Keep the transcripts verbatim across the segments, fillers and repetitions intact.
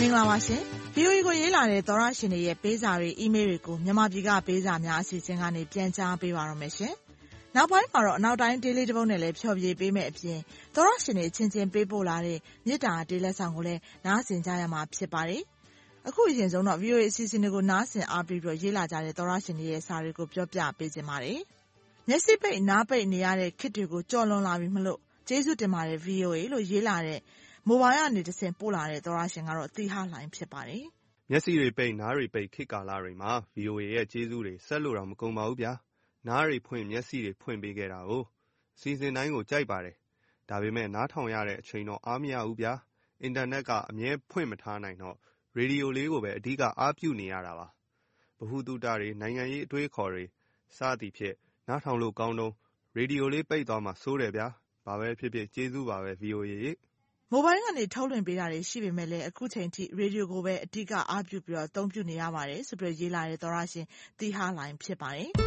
မင်္ဂလာပါရှင် ဗွီအိုအေ ကိုရေးလာတဲ့သောရရှင်တွေရဲ့ပေးစာတွေအီးမေးလ်တွေကိုမြန်မာပြည်ကပေးစာများအစီအစဉ်ကနေပြန်ကြားပေးပါရမယ်ရှင်။နောက်ပိုင်းမှာတော့အနောက်တိုင်းဒေးလေးတစ်ပုဒ်နဲ့လည်းဖျော်ဖြေပေးမယ်အပြင်သောရရှင်တွေချင်းချင်းပေးပို့လာတဲ့မြစ်တာဒေးလက်ဆောင်ကိုလည်းနားဆင်ကြရမှာဖြစ်ပါတယ်။အခုအရင်ဆုံးတော့ ဗွီအိုအေ အစီအစဉ်တွေကိုနားဆင်အားပေးပြီးရေးလာကြတဲ့သောရရှင်တွေရဲ့စာတွေကိုပြောပြပေးခြင်းပါတယ်။မျက်စိပိတ်နားပိတ်နေရတဲ့ခေတ်တွေကိုကြော်လွန်လာပြီမလို့ကျေးဇူးတင်ပါတယ် ဗွီအိုအေ လို့ရေးလာတဲ့မိုဘိုင်းကနေတစ်ဆင့်ပို့လာတဲ့သောရရှင်ကတော့သီဟလိုင်းဖြစ်ပါတယ်။မျက်စိတွေပိတ်နားတွေပိတ်ခေတ်ကာလတွေမှာ ဗီအိုအေ ရဲ့ကျေးဇူးတွေဆက်လို့တော့မကုန်ပါဘူးဗျာ။နားတွေဖွင့်မျက်စိတွေဖွင့်ပေးခဲ့တာကိုအစီအစဉ်တိုင်းကိုကြိုက်ပါတယ်။ဒါပေမဲ့နားထောင်ရတဲ့အချိန်တော့အားမရဘူးဗျာ။အင်တာနက်ကအမြဲဖွင့်မထားနိုင်တော့ရေဒီယိုလေးကိုပဲအဓိကအားပြုနေရတာပါ။ဗဟုသုတတွေနိုင်ငံရေးအတွေးအခေါ်တွေစသည်ဖြင့်နားထောင်လို့ကောင်းတော့ရေဒီယိုလေးပိတ်သွားမှစိုးတယ်ဗျာ။ဘာပဲဖြစ်ဖြစ်ကျေးဇူးပါပဲ ဗီအိုအေမိုဘိုင်းကနေထုတ်လွှင့်ပေးတာတွေရှိပေမဲ့လည်းအခုချိန်ထိရေဒီယိုကိုပဲအဓိကအားပြုပြီးတော့အသုံးပြုနေရပါတယ်ဆိုပြီးရေးလာတဲ့သောရရှင်သီဟလိုင်းဖြစ်ပါတယ်။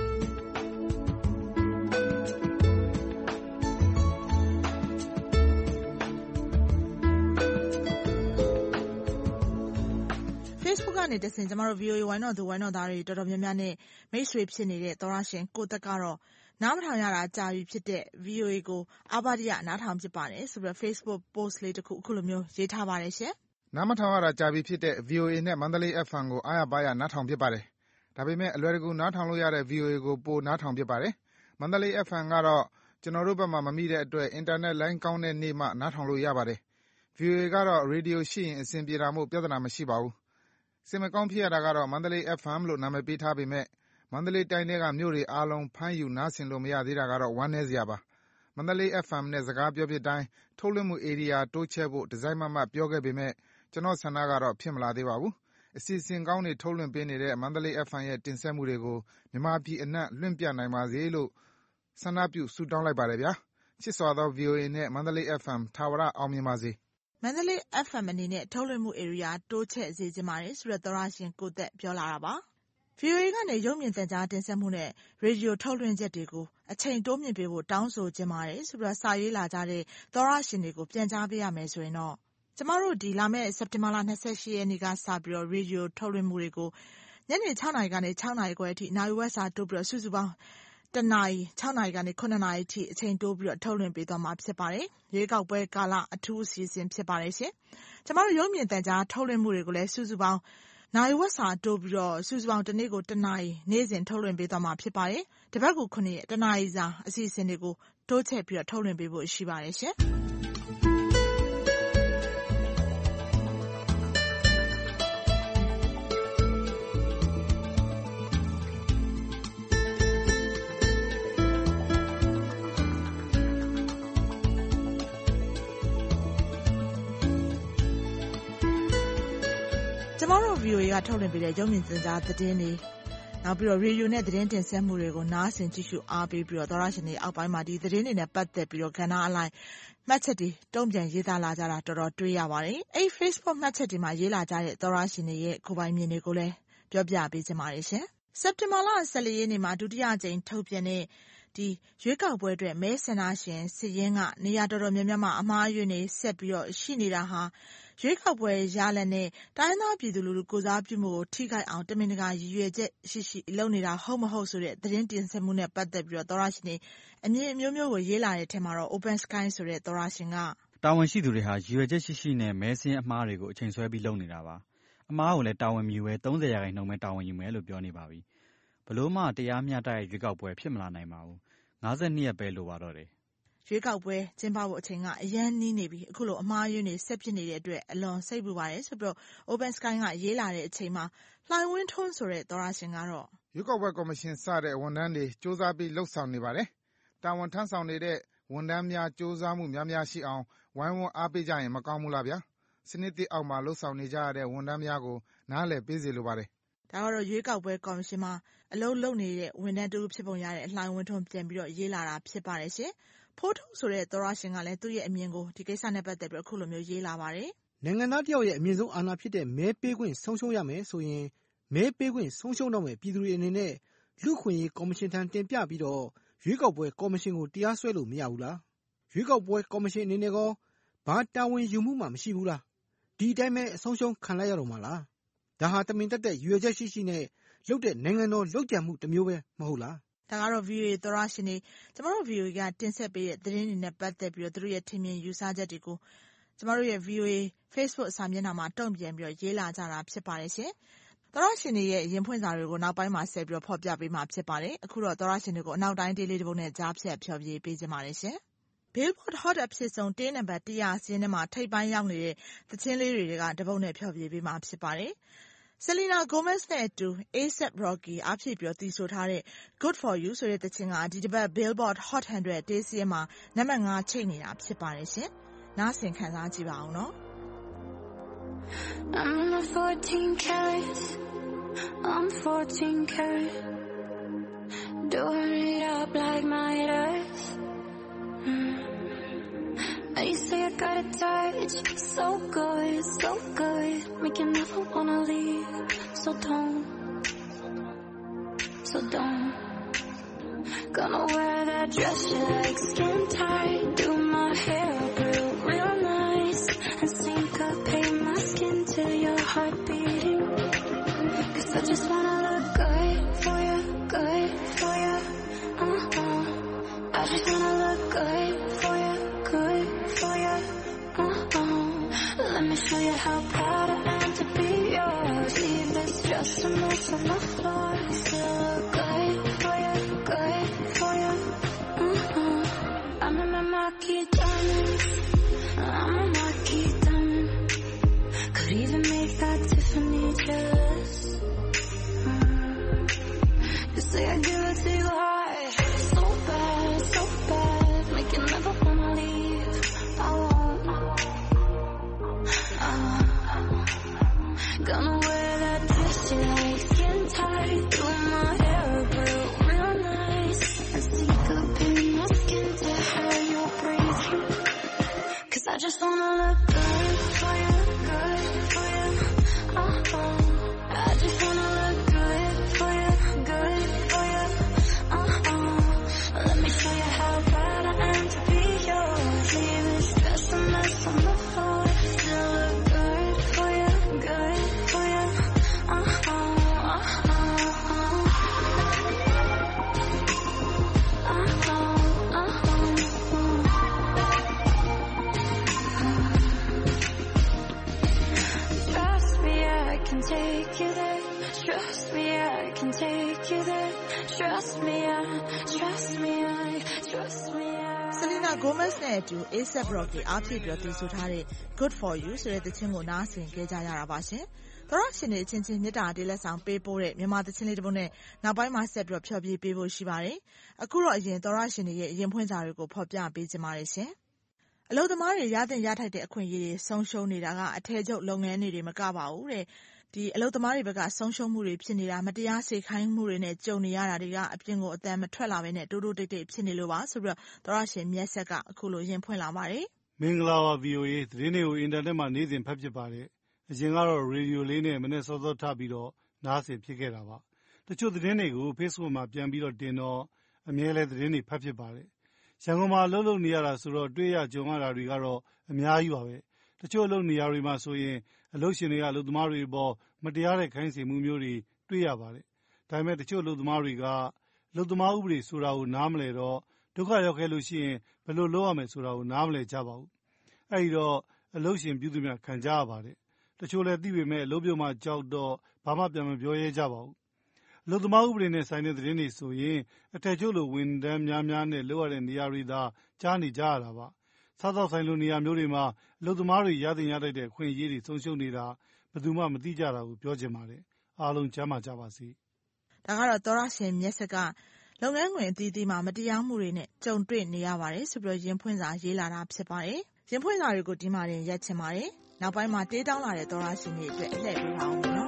Facebook ကနေတဆင်ကျမတို့ ဗီအိုအေ ဝိုင်းတော်သူဝိုင်းတော်သားတွေတော်တော်များများနဲ့မိတ်ဆွေဖြစ်နေတဲ့သောရရှင်ကိုသက်ကတော့နားမထောင်ရတာကြာပြီဖြစ်တဲ့ ဗီအိုအေ ကိုအာဘဒီယနားထောင်ဖြစ်ပါတယ်ဆိုပြီး Facebook post လေးတစ်ခုအခုလိုမျိုးရေးထားပါတယ်ရှင်။နားမထောင်ရတာကြာပြီဖြစ်တဲ့ ဗီအိုအေ နဲ့မန္တလေး အက်ဖ်အမ် ကိုအားရပါးရနားထောင်ဖြစ်ပါတယ်။ဒါပေမဲ့အလွယ်တကူနားထောင်လို့ရတဲ့ ဗီအိုအေ ကိုပိုနားထောင်ဖြစ်ပါတယ်။မန္တလေး အက်ဖ်အမ် ကတော့ကျွန်တော်တို့ဘက်မှာမမိတဲ့အတွက်အင်တာနက်လိုင်းကောင်းတဲ့နေ့မှနားထောင်လို့ရပါတယ်။ ဗီအိုအေ ကတော့ရေဒီယိုရှိရင်အဆင်ပြေတာမို့ပြဿနာမရှိပါဘူး။စိတ်မကောင်းဖြစ်ရတာကတော့မန္တလေး အက်ဖ်အမ် လို့နာမည်ပေးထားပေမဲ့မန္တလေးတိုင်းထဲကမြို့တွေအားလုံးဖမ်းယူနားဆင်လို့မရသေးတာကတော့ဝမ်းနည်းစရာပါ။မန္တလေး အက်ဖ်အမ် နဲ့စကားပြောဖြစ်တိုင်းထုတ်လွှင့်မှုဧရိယာတိုးချဲ့ဖို့တစိုက်မတ်မတ်ပြောခဲ့ပေမဲ့ကျွန်တော်ဆန္ဒကတော့ဖြစ်မလာသေးပါဘူး။အစီအစဉ်ကောင်းတွေထုတ်လွှင့်ပေးနေတဲ့မန္တလေး အက်ဖ်အမ် ရဲ့တင်ဆက်မှုတွေကိုမြန်မာပြည်အနှံ့လွှင့်ပြနိုင်ပါစေလို့ဆန္ဒပြုဆုတောင်းလိုက်ပါတယ်ဗျာ။ချစ်စွာသော ဗီအိုအေ နဲ့မန္တလေး အက်ဖ်အမ် ထာဝရအောင်မြင်ပါစေ။မန္တလေး အက်ဖ်အမ် အနေနဲ့ထုတ်လွှင့်မှုဧရိယာတိုးချဲ့စေချင်ပါတယ်ဆိုတဲ့သောရရှင်ကိုသက်ပြောလာတာပါ။ ဗီအိုအေ ကနေရုပ်မြင်သံကြားတင်ဆက်မှုနဲ့ရေဒီယိုထုတ်လွှင့်ချက်တွေကိုအချိန်တိုးမြှင့်ပေးဖို့တောင်းဆိုချင်ပါတယ်ဆိုပြီးစာရေးလာကြတဲ့သောရရှင်တွေကိုပြန်ကြားပေးရမယ်ဆိုရင်တော့ကျမတို့ဒီလာမယ့်စက်တင်ဘာလ၂၈ရက်နေ့ကစပြီးတော့ရေဒီယိုထုတ်လွှင့်မှုတွေကိုညနေ၆နာရီကနေ၆နာရီခွဲအထိနာရီဝက်စာတိုးပြီးတော့စုစုပေါင်းတနာရီ၆နာရီကနေခုနှစ်နာရီအထိအချိန်တိုးပြီးတော့ထုတ်လွှင့်ပေးသွားမှာဖြစ်ပါတယ်။ရွေးကောက်ပွဲကာလအထူးအစီအစဉ်ဖြစ်ပါတယ်ရှင်။ကျမတို့ရုပ်မြင်သံကြားထုတ်လွှင့်မှုတွေကိုလည်းစုစုပေါင်းနာရီဝက်စာတိုးပြီးတော့စုစုပေါင်းတစ်နေ့ကိုတစ်နာရီနေ့စဉ်ထုတ်လွှင့်ပေးသွားမှာဖြစ်ပါတယ်။တစ်ပတ်ကိုခုနှစ်ရက်တစ်နာရီစာအစီအစဉ်တွေကိုတိုးချဲ့ပြီးတော့ထုတ်လွှင့်ပေးဖို့ရှိပါတယ်ရှင်။ကျမတို့ ဗီအိုအေ ကထုတ်လွှင့်ပေးတဲ့ရုပ်မြင်သံကြားသတင်းတွေနောက်ပြီးတော့ရေဒီယိုနဲ့သတင်းတင်ဆက်မှုတွေကိုနားဆင်ကြည့်ရှုအားပေးပြီးတော့သောရရှင်တွေအောက်ပိုင်းမှာဒီသတင်းတွေနဲ့ပတ်သက်ပြီးတော့ကဏ္ဍအလိုက်မှတ်ချက်တွေတုံ့ပြန်ရေးသားလာကြတာတော်တော်တွေ့ရပါတယ်။အဲ့ Facebook မှတ်ချက်တွေမှာရေးလာကြတဲ့သောရရှင်တွေရဲ့ကိုယ်ပိုင်မြင်တွေကိုလည်းပြောပြပေးချင်ပါတယ်ရှင်။စက်တင်ဘာလ၁၄ရက်နေ့မှာဒုတိယကြိမ်ထုတ်ပြန်တဲ့ဒီရွေးကောက်ပွဲအတွက်မဲဆန္ဒရှင်စစ်ရင်းကနေရာတော်တော်များများမှာအမှားအယွင်းတွေဆက်ပြီးတော့ရှိနေတာဟာရွေးကောက်ပွဲရလဒ်နဲ့တိုင်းသားပြည်သူလူထုကိုစားပြုမှုကိုထိခိုက်အောင်တမင်တကာရည်ရွယ်ချက်ရှိရှိလုပ်နေတာဟုတ်မဟုတ်ဆိုတဲ့သတင်းတင်ဆက်မှုနဲ့ပတ်သက်ပြီးတော့သောရရှင်တွေအမြင်အမျိုးမျိုးကိုရေးလာတဲ့ထဲမှာတော့ Open Sky ဆိုတဲ့သောရရှင်ကတာဝန်ရှိသူတွေဟာရည်ရွယ်ချက်ရှိရှိနဲ့မဲစင်းအမှားတွေကိုအချိန်ဆွဲပြီးလုပ်နေတာပါ။အမှားကိုလည်းတာဝန်မြူပဲ၃၀ရာခိုင်နှုန်းပဲတာဝန်ယူမယ်လို့ပြောနေပါပြီ။ဘလို့မှတရားမျှတတဲ့ရွေးကောက်ပွဲဖြစ်မလာနိုင်ပါဘူး။၅၂ရက်ပဲလိုပါတော့တယ်။ရွေးကောက်ပွဲကျင်းပဖို့အချိန်ကအရန်နီးနေပြီအခုလိုအမှားယွင်းတွေဆက်ဖြစ်နေတဲ့အတွက်အလွန်စိတ်ပူပါတယ်ဆိုပြီးတော့ Open Sky ကရေးလာတဲ့အချိန်မှာလှိုင်ဝင်းထွန်းဆိုတဲ့သောရရှင်ကတော့ရွေးကောက်ပွဲကော်မရှင်စတဲ့ဝန်ထမ်းတွေစ조사ပြီးလှုပ်ဆောင်နေပါတယ်။တာဝန်ထမ်းဆောင်နေတဲ့ဝန်ထမ်းများစ조사မှုများများရှိအောင်ဝိုင်းဝန်းအားပေးကြရင်မကောင်းဘူးလားဗျာ။စနစ်သစ်အောက်မှာလှုပ်ဆောင်နေကြရတဲ့ဝန်ထမ်းများကိုနားလည်ပေးစေလိုပါတယ်။ဒါကတော့ရွေးကောက်ပွဲကော်မရှင်မှာအလုပ်လုပ်နေတဲ့ဝန်ထမ်းတူဖြစ်ပုံရတဲ့လှိုင်ဝင်းထွန်းပြန်ပြီးတော့ရေးလာတာဖြစ်ပါတယ်ရှင်။ဖိုးထုဆိုတဲ့သောရရှင်ကလည်းသူ့ရဲ့အမြင်ကိုဒီကိစ္စနဲ့ပတ်သက်ပြီးအခုလိုမျိုးရေးလာပါတယ်။နိုင်ငံသားတယောက်ရဲ့အမြင့်ဆုံးအာဏာဖြစ်တဲ့မဲပေးခွင့်ဆုံးရှုံးရမယ်ဆိုရင်မဲပေးခွင့်ဆုံးရှုံးတော့မယ်ပြည်သူတွေအနေနဲ့လူ့ခွင့်ရေးကော်မရှင်ထံတင်ပြပြီးတော့ရွေးကောက်ပွဲကော်မရှင်ကိုတရားစွဲလို့မရဘူးလား။ရွေးကောက်ပွဲကော်မရှင်အနေနဲ့ကောဘာတာဝန်ယူမှုမှမရှိဘူးလား။ဒီအတိုင်းပဲအဆုံးရှုံးခံလိုက်ရတော့မှာလားဒါဟာတမင်တက်တဲ့ရွေချက်ရှိရှိနဲ့လုပ်တဲ့နိုင်ငံတော်လုပ်ကြံမှုတစ်မျိုးပဲမဟုတ်လားဒါကတော့ ဗီအိုအေ သောရရှင်တွေကျမတို့ ဗီအိုအေ ကတင်ဆက်ပေးတဲ့သတင်းတွေနဲ့ပတ်သက်ပြီးတော့သူတို့ရဲ့ထင်မြင်ယူဆချက်တွေကိုကျမတို့ရဲ့ ဗီအိုအေ Facebook စာမျက်နှာမှာတုံ့ပြန်ပြီးတော့ရေးလာကြတာဖြစ်ပါတယ်ရှင်သောရရှင်တွေရဲ့ရင်ဖွင့်စာတွေကိုနောက်ပိုင်းမှာဆက်ပြီးတော့ဖော်ပြပေးမှာဖြစ်ပါတယ်အခုတော့သောရရှင်တွေကိုအနောက်တိုင်းဒေးလေးတစ်ပုဒ်နဲ့ကြားဖြတ်ဖျော်ဖြေပေးကြပါတယ်ရှင်Billboard Hot အဖြစ်ဆုံးတင်းနံပါတ်one hundredစီးထဲမှာထိပ်ပိုင်းရောက်နေတဲ့သချင်းလေးတွေကတပုတ်နဲ့ဖျော်ဖြေပေးမှာဖြစ်ပါတယ်။ Selena Gomez နဲ့အတူ A$AP Rocky အားဖြည့်ပြီးတည်ဆိုထားတဲ့ Good For You ဆိုတဲ့သချင်းကဒီတစ်ပတ် Billboard Hot one hundredတေးစာရင်းမှာနံပါတ်fiveချိတ်နေတာဖြစ်ပါတယ်ရှင်။နားဆင်ခံစားကြည့်ပါအောင်နော်။ I'm a fourteen karat I'm fourteen karat Doing it up like my earth.You say I got a touch, so good, so good, make you never wanna leave. So don't, so don't. Gonna wear that dress you like, skin tight, do my hair up real, real nice, and syncopate my skin to your heart beating. Cause I just wanna look good for you, good for you, uh-huh. I just wanna look good for you.For you, uh-oh. Let me show you how proud I am to be yours. Leave this dress a mess on the floor. Still look good for you, good for you, uh-oh. I'm in my marquee diamonds. I'm a marquee diamond. Could even make that Tiffany jealous. Mm. You say I give it to you hard, so bad, so bad, make you never wanna leave.I won't, I won't. Gonna wear that dress you like, skin tight, do my hair real, real nice, and syncopate my skin to how you're breathing. Cause I just wanna look good for you, good for you, uh-oh. I just wanna look good for you, good for you, uh-oh. Let me show you how proud I am to be yours. Leave this dress a mess on the floor. Still look good for you, good for you, uh-oh, uh-oh, uh-oh, uh-oh. Trust me, I can take you there. Trust me, I can take you there. Trust me, I, trust me, I, trust me, I.Selena Gomez နဲ့အတူ A$AP Rocky အားဖြည့်ပြီးတည်ဆိုထားတဲ့ Good For You ဆိုတဲ့သချင်းကိုနားဆင်ကြကြရတာပါရှင်။သောရရှင်တွေချင်းချင်းမြတ်တာတေးလက်ဆောင်ပေးပို့တဲ့မြန်မာသချင်းလေးတစ်ပုဒ်နဲ့နောက်ပိုင်းမှာဆက်ပြီးဖျော်ဖြေပေးဖို့ရှိပါတယ်။အခုတော့အရင်သောရရှင်တွေရဲ့ရင်ဖွင့်စာတွေကိုဖော်ပြပေးကြပါရစေ။အလုပ်သမားတွေရတဲ့ရထိုက်တဲ့အခွင့်အရေးတွေဆုံးရှုံးနေတာကအထည်ချုပ်လုပ်ငန်းတွေမကပါဘူးတဲ့။ဒီအလုပ်သမားတွေဘက်ကဆုံးရှုံးမှုတွေဖြစ်နေတာမတရားစေခိုင်းမှုတွေနဲ့ကြုံနေရတာတွေကအပြင်ကိုအတန်မထွက်လာဘဲနဲ့တိုးတိုးတိတ်တိတ်ဖြစ်နေလို့ပါဆိုပြီးတော့သောရရှင်မျက်ဆက်ကအခုလိုရင်ဖွင့်လာပါတယ်မင်္ဂလာပါ ဗီအိုအေ သတင်းတွေကိုအင်တာနက်မှာနေ့စဉ်ဖတ်ဖြစ်ပါတယ်အရင်ကတော့ရေဒီယိုလေးနဲ့မနေ့စောစောထပြီးတော့နားဆင်ဖြစ်ခဲ့တာပါတချို့သတင်းတွေကို Facebook မှာပြန်ပြီးတော့တင်တော့အမြဲလဲသတင်းတွေဖတ်ဖြစ်ပါတယ်ရန်ကုန်မှာအလုပ်လုပ်နေရတာဆိုတော့တွေ့ရကြုံရတာတွေကတော့အများကြီးပါပဲတချို့အလုပ်နေရာတွေမှာဆိုရင်အလုပ်ရှင်တွေကအလုပ်သမားတွေပေါ်မတရားတဲ့ခိုင်းစေမှုမျိုးတွေတွေ့ရပါတယ်ဒါပေမဲ့တချို့အလုပ်သမားတွေကအလုပ်သမားဥပဒေဆိုတာကိုနားမလည်တော့ဒုက္ခရောက်ခဲ့လို့ရှိရင်ဘယ်လိုလုပ်ရမယ်ဆိုတာကိုနားမလည်ကြပါဘူးအဲဒီတော့အလုပ်ရှင်ပြုသူများခံကြရပါတယ်တချို့လည်းသိပေမဲ့အလုပ်ပြုတ်မှကြောက်တော့ဘာမှပြန်မပြောရဲကြပါဘူးအလုပ်သမားဥပဒေနဲ့ဆိုင်တဲ့သတင်းတွေဆိုရင်အထက်ချုပ်လိုဝန်ထမ်းများများနဲ့လုပ်ရတဲ့နေရာတွေသာကြားနေကြရတာပါစားသောက်ဆိုင်လိုနေရာမျိုးတွေမှာအလုပ်သမားတွေရတဲ့ရတဲ့အခွင့်အရေးတွေဆုံးရှုံးနေတာဘယ်သူမှမသိကြတာကိုပြောချင်ပါတယ်အားလုံးကျမ်းမာကြပါစေဒါကတော့သောရရှင်မျက်စက်ကလုပ်ငန်းခွင်အသီးသီးမှာမတရားမှုတွေနဲ့ကြုံတွေ့နေရပါတယ်ဆိုပြီးရင်ဖွင့်စာရေးလာတာဖြစ်ပါတယ်ရင်ဖွင့်စာတွေကိုဒီမှာတင်ရက်ချင်ပါတယ်နောက်ပိုင်းမှာတေးတောင်းလာတဲ့သောရရှင်တွေအတွက်လှည့်ပေးပါဦးနော်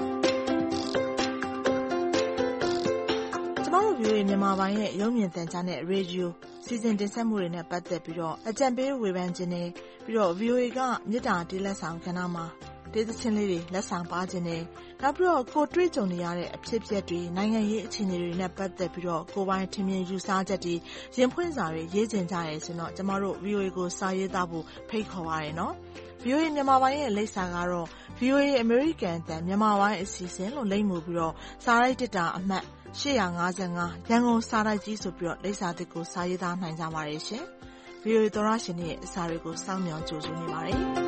ကျမတို့ ဗီအိုအေ မြန်မာပိုင်းရဲ့ရုပ်မြင်သံကြားနဲ့ရေဒီယိုစီစဉ်တင်ဆက်မှုတွေနဲ့ပတ်သက်ပြီးတော့အကြံပေးဝေဖန်ခြင်းတွေပြီးတော့ ဗီအိုအေ ကမြစ်တာတေးလက်ဆောင်ကဏ္ဍမှာတတေးသချင်းလေးတွေလက်ဆောင်ပါခြင်းနဲ့နောက်ပြီးတော့ကိုတွေ့ကြုံနေရတဲ့အဖြစ်အပျက်တွေနိုင်ငံရေးအခြေအနေတွေနဲ့ပတ်သက်ပြီးတော့ကိုယ်ပိုင်ထင်မြင်ယူဆချက်တွေရင်ဖွင့်စာတွေရေးကျင်ကြရဲဆိုတော့ကျမတို့ ဗီအိုအေ ကိုစာရေးသားဖို့ဖိတ်ခေါ်ပါရနော်။ ဗီအိုအေ မြန်မာပိုင်းရဲ့လိပ်စာကတော့ ဗီအိုအေ American အသံမြန်မာပိုင်းအစီအစဉ်လို့လိပ်မူပြီးတော့စာရိုက်တစ်တာအမှတ်ရှစ်၅၅ရန်ကုန်စာတိုက်ကြီးဆိုပြီးတော့လိပ်စာသစ်ကိုစာရေးသားနိုင်ကြပါတယ်ရှင်။ ဗီအိုအေ သောရရှင်ရဲ့အစာတွေကိုစောင့်မျှော်ကြိုဆိုနေပါတယ်။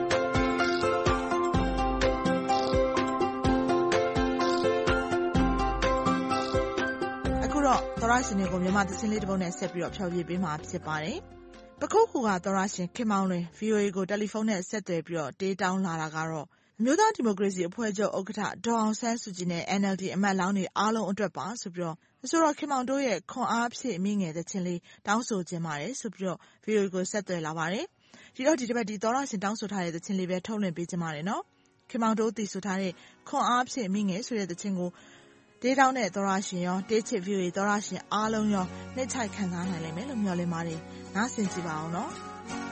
အခုတော့သောရရှင်တွေကိုမြန်မာသချင်းလေးတစ်ပုဒ်နဲ့ဆက်ပြီးတော့ဖျော်ဖြေပေးမှာဖြစ်ပါတယ်။ပခုက္ကူကသောရရှင်ခင်မောင်လွင် ဗီအိုအေ ကိုတယ်လီဖုန်းနဲ့ဆက်သွယ်ပြီးတော့တေးတောင်းလာတာကတော့အမျိုးသားဒီမိုကရေစီအဖွဲ့ချုပ်ဥက္ကဋ္ဌဒေါ်အောင်ဆန်းစုကြည်နဲ့ အန်အယ်လ်ဒီ အမတ်လောင်းတွေအားလုံးအတွက်ပါဆိုပြီးတော့ဆိုတော့ခင်မောင်တို့ရဲ့ခွန်အားဖြည့်မိငယ်တဲ့ချင်းလေးတောင်းဆိုခြင်းပါတယ်ဆိုပြီးတော့ ဗီအိုအေ ကိုဆက်သွယ်လာပါတယ်။ဒီတော့ဒီတစ်ပတ်ဒီသောရရှင်တောင်းဆိုထားတဲ့သချင်းလေးပဲထုတ်လွှင့်ပေးခြင်းပါတယ်နော်။ခင်မောင်တို့တည်ဆိုထားတဲ့ခွန်အားဖြည့်မိငယ်ဆိုတဲ့သချင်းကိုတေးတောင်းတဲ့သောရရှင်ရောတေးချစ် ဗီအိုအေ သောရရှင်အားလုံးရောနှိမ့်ချိုက်ခံစားနိုင်လိမ့်မယ်လို့မျှော်လင့်ပါတယ်။နားဆင်ကြည့်ပါအောင်နော်။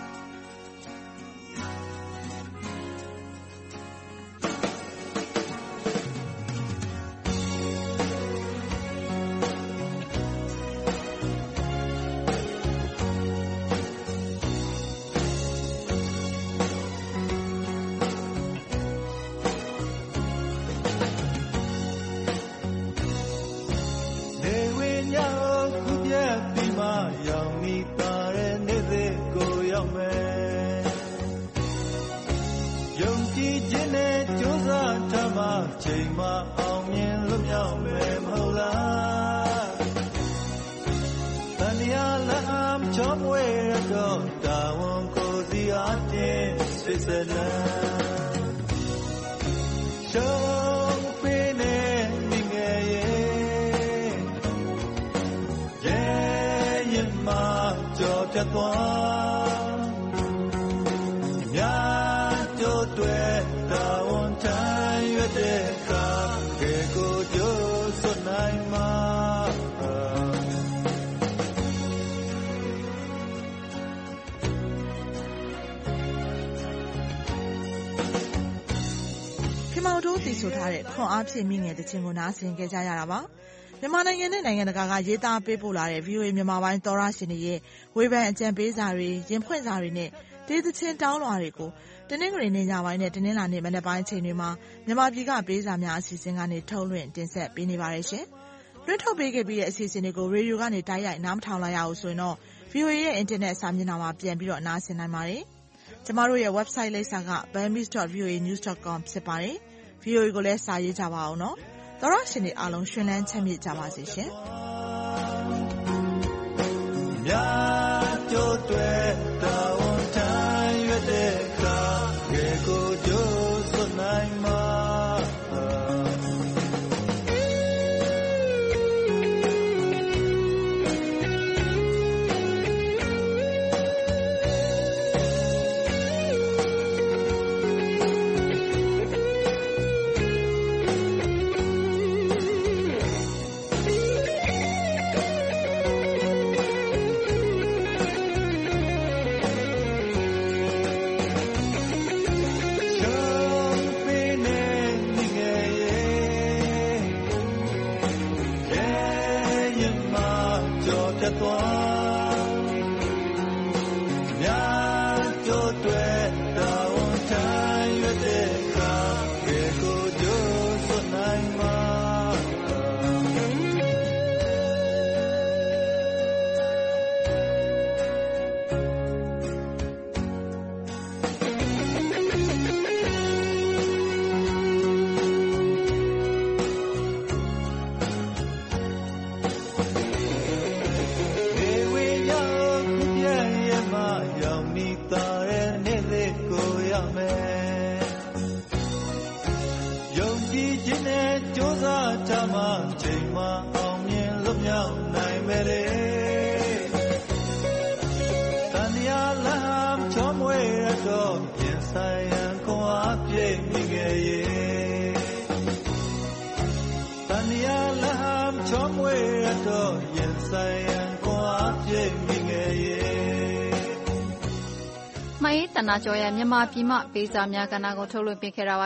ဆိုထားတဲ့ခွန်အားဖြည့်မိငယ်တဲ့ချင်းကိုနားဆင်ကြကြရတာပါမြန်မာနိုင်ငံနဲ့နိုင်ငံတကာကရေးသားပေးပို့လာတဲ့ ဗီအိုအေ မြန်မာပိုင်းသောရရှင်တွေရဲ့ဝေဖန်အကြံပေးစာတွေရင်ဖွင့်စာတွေနဲ့တေးသချင်းတောင်းလွှာတွေကိုတနင်္ဂနွေနေ့ညပိုင်းနဲ့တနင်္လာနေ့မနက်ပိုင်းအချိန်တွေမှာမြန်မာပြည်ကပေးစာများအစီအစဉ်ကနေထုတ်လွှင့်တင်ဆက်ပေးနေပါတယ်ရှင်လွှင့်ထုတ်ပေးခဲ့ပြီးတဲ့အစီအစဉ်တွေကိုရေဒီယိုကနေတိုက်ရိုက်နားမထောင်လိုက်ရအောင်ဆိုရင်တော့ ဗီအိုအေ ရဲ့အင်တာနက်စာမျက်နှာမှာပြန်ပြီးတော့နားဆင်နိုင်ပါတယ်ကျမတို့ရဲ့ website လိပ်စာက burmese dot v o a news dot com ဖြစ်ပါတယ်ဗီအိုအေ ကိုလည်းစာရေးကြပါအောင်နော်။သောရရှင်တွေအားလုံးရှင်လန်းချမ်းမြေ့ကြပါစေရှင်။မြတ်ကျိုးတွေတာဝန်ထမ်းရွက်တဲ့အခါရေကိုကျိုးစွနိုင်မှာမအေးတနာကျော်ရဲ့မြန်မာပြည်မှပေးစာများကဏ္ဍကိုထုတ်လွှင့်ပေးခဲ့တာပါ